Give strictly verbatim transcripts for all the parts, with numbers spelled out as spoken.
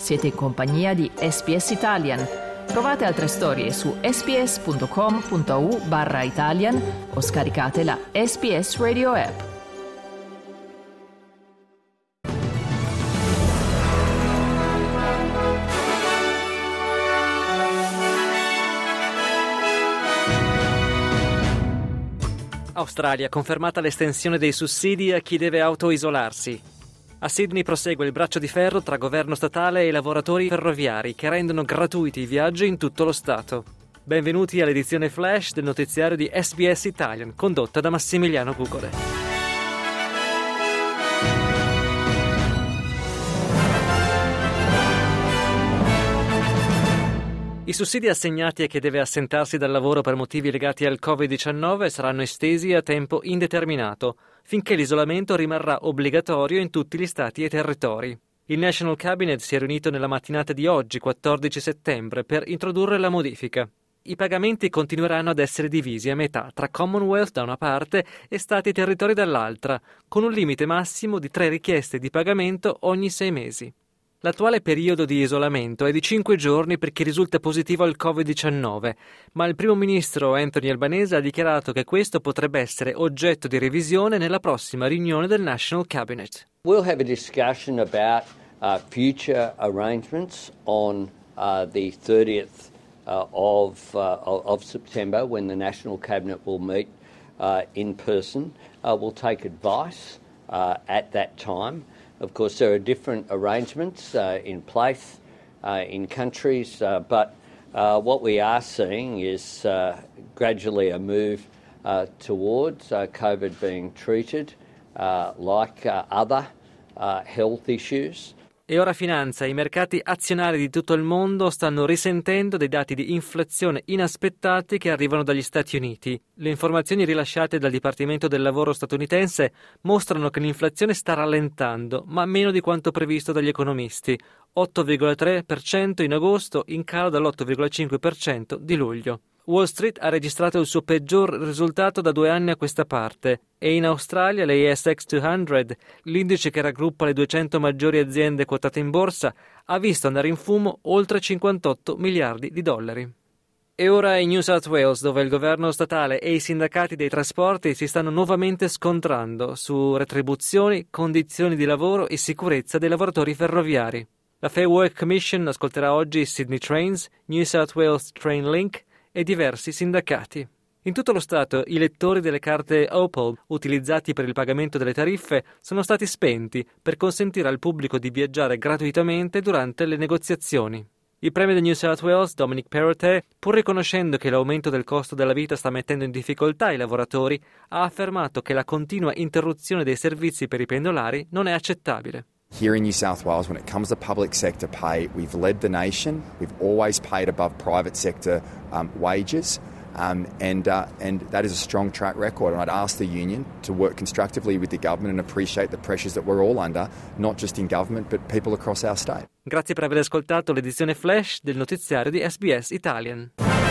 Siete in compagnia di S B S Italian. Trovate altre storie su sbs.com.au barra Italian o scaricate la S B S Radio app. Australia, confermata l'estensione dei sussidi a chi deve autoisolarsi. A Sydney prosegue il braccio di ferro tra governo statale e lavoratori ferroviari che rendono gratuiti i viaggi in tutto lo Stato. Benvenuti all'edizione flash del notiziario di S B S Italian, condotta da Massimiliano Gugole. I sussidi assegnati a chi deve assentarsi dal lavoro per motivi legati al covid diciannove saranno estesi a tempo indeterminato, finché l'isolamento rimarrà obbligatorio in tutti gli stati e territori. Il National Cabinet si è riunito nella mattinata di oggi, quattordici settembre, per introdurre la modifica. I pagamenti continueranno ad essere divisi a metà tra Commonwealth da una parte e stati e territori dall'altra, con un limite massimo di tre richieste di pagamento ogni sei mesi. L'attuale periodo di isolamento è di cinque giorni per chi risulta positivo al covid diciannove, ma il primo ministro Anthony Albanese ha dichiarato che questo potrebbe essere oggetto di revisione nella prossima riunione del National Cabinet. We'll have a discussion about uh, future arrangements on uh, the thirtieth uh, of, uh, of September when the National Cabinet will meet uh, in person. Uh, we'll take advice uh, at that time. Of course, there are different arrangements uh, in place uh, in countries, uh, but uh, what we are seeing is uh, gradually a move uh, towards uh, COVID being treated uh, like uh, other uh, health issues. E ora finanza, i mercati azionari di tutto il mondo stanno risentendo dei dati di inflazione inaspettati che arrivano dagli Stati Uniti. Le informazioni rilasciate dal Dipartimento del Lavoro statunitense mostrano che l'inflazione sta rallentando, ma meno di quanto previsto dagli economisti, otto virgola tre per cento in agosto, in calo dall'otto virgola cinque per cento di luglio. Wall Street ha registrato il suo peggior risultato da due anni a questa parte e in Australia l'A S X duecento, l'indice che raggruppa le duecento maggiori aziende quotate in borsa, ha visto andare in fumo oltre cinquantotto miliardi di dollari. E ora in New South Wales, dove il governo statale e i sindacati dei trasporti si stanno nuovamente scontrando su retribuzioni, condizioni di lavoro e sicurezza dei lavoratori ferroviari. La Fair Work Commission ascolterà oggi Sydney Trains, New South Wales Train Link e diversi sindacati. In tutto lo Stato i lettori delle carte Opal utilizzati per il pagamento delle tariffe sono stati spenti per consentire al pubblico di viaggiare gratuitamente durante le negoziazioni. Il Premier di New South Wales, Dominic Perrottet, pur riconoscendo che l'aumento del costo della vita sta mettendo in difficoltà i lavoratori, ha affermato che la continua interruzione dei servizi per i pendolari non è accettabile. Here in New South Wales, when it comes to public sector pay, we've led the nation. We've always paid above private sector um, wages, um, and uh, and that is a strong track record. And I'd ask the union to work constructively with the government and appreciate the pressures that we're all under, not just in government, but people across our state. Grazie per aver ascoltato l'edizione flash del notiziario di S B S Italian.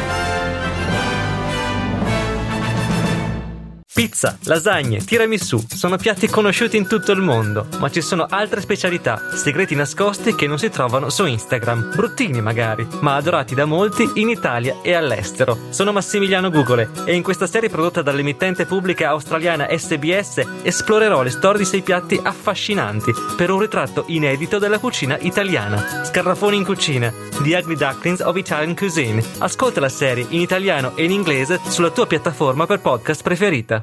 Pizza, lasagne, tiramisù sono piatti conosciuti in tutto il mondo, ma ci sono altre specialità, segreti nascosti che non si trovano su Instagram, bruttini magari, ma adorati da molti in Italia e all'estero. Sono Massimiliano Gugole e in questa serie prodotta dall'emittente pubblica australiana S B S esplorerò le storie di sei piatti affascinanti per un ritratto inedito della cucina italiana. Scarrafoni in cucina, The Ugly Ducklings of Italian Cuisine. Ascolta la serie in italiano e in inglese sulla tua piattaforma per podcast preferita.